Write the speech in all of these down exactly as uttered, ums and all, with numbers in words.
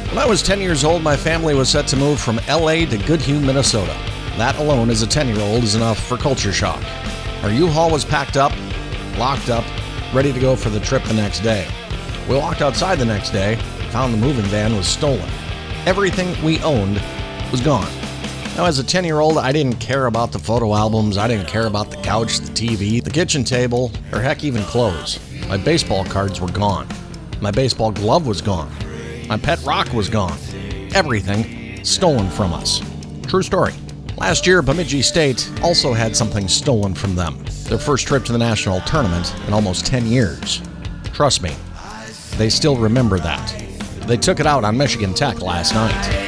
When I was ten years old, my family was set to move from L A to Goodhue, Minnesota. That alone as a ten-year-old is enough for culture shock. Our U-Haul was packed up, locked up, ready to go for the trip the next day. We walked outside the next day, found the moving van was stolen. Everything we owned was gone. Now, as a ten-year-old, I didn't care about the photo albums, I didn't care about the couch, the T V, the kitchen table, or heck, even clothes. My baseball cards were gone. My baseball glove was gone. My pet rock was gone. Everything stolen from us. True story. Last year, Bemidji State also had something stolen from them. Their first trip to the national tournament in almost ten years. Trust me, they still remember that. They took it out on Michigan Tech last night.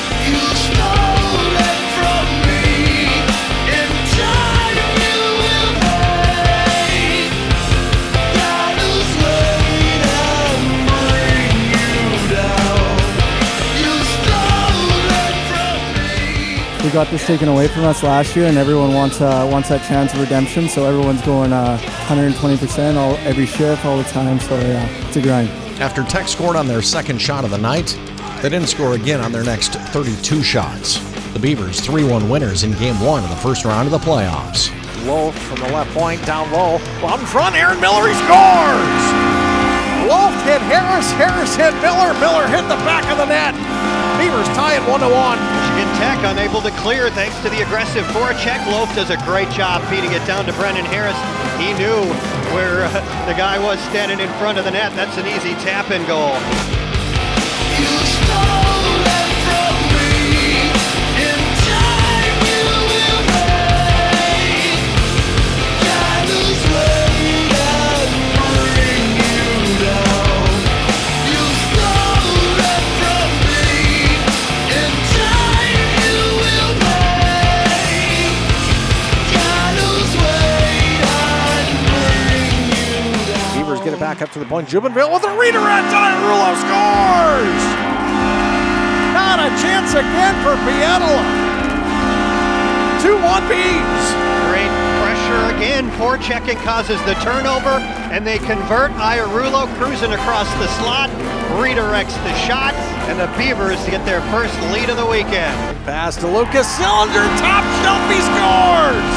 We got this taken away from us last year, and everyone wants uh, wants that chance of redemption. So everyone's going uh, one hundred twenty percent all every shift, all the time. So yeah, it's a grind. After Tech scored on their second shot of the night, they didn't score again on their next thirty-two shots. The Beavers three one winners in Game One of the first round of the playoffs. Low from the left point, down low. Out in front, Aaron Miller, he scores! Loft hit Harris, Harris hit Miller, Miller hit the back of the net. Beavers tie it one to one. Michigan Tech unable to clear thanks to the aggressive forecheck. Loaf does a great job feeding it down to Brennan Harris. He knew where uh, the guy was standing in front of the net. That's an easy tap-in goal. You stole it from me. In time you will pay. Shadows wait and bring you down. You stole it from me. In time you will pay. Shadows wait and bring you down. Beavers get it back up to the point. Jubenville with a redirect. Irulo scores! Not a chance again for Pietila. two one Beavs. Great pressure again. Forechecking causes the turnover, and they convert. Irulo cruising across the slot, redirects the shot, and the Beavers get their first lead of the weekend. Pass to Lucas Cylinder, top shelf, he scores!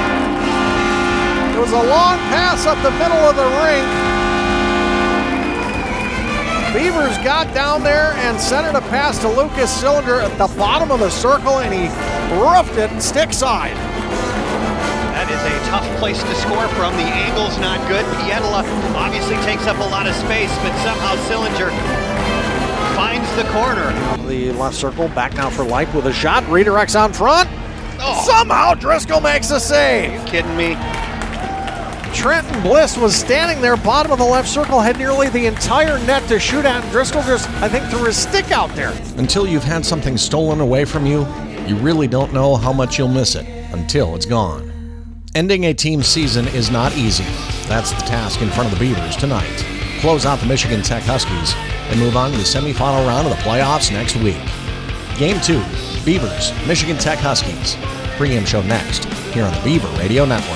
It was a long pass up the middle of the rink. Beavers got down there and sent it a pass to Lucas Cylinder at the bottom of the circle, and he roughed it stick side. That is a tough place to score from. The angle's not good. Pietila obviously takes up a lot of space, but somehow Cylinder finds the corner. The left circle, back now for Light with a shot, redirects out front. Oh. Somehow Driscoll makes a save. Are you kidding me? Trenton Bliss was standing there, bottom of the left circle, had nearly the entire net to shoot at, and Driscoll just, I think, threw his stick out there. Until you've had something stolen away from you, you really don't know how much you'll miss it until it's gone. Ending a team's season is not easy. That's the task in front of the Beavers tonight. Close out the Michigan Tech Huskies and move on to the semifinal round of the playoffs next week. Game two, Beavers, Michigan Tech Huskies. Pre-game show next here on the Beaver Radio Network.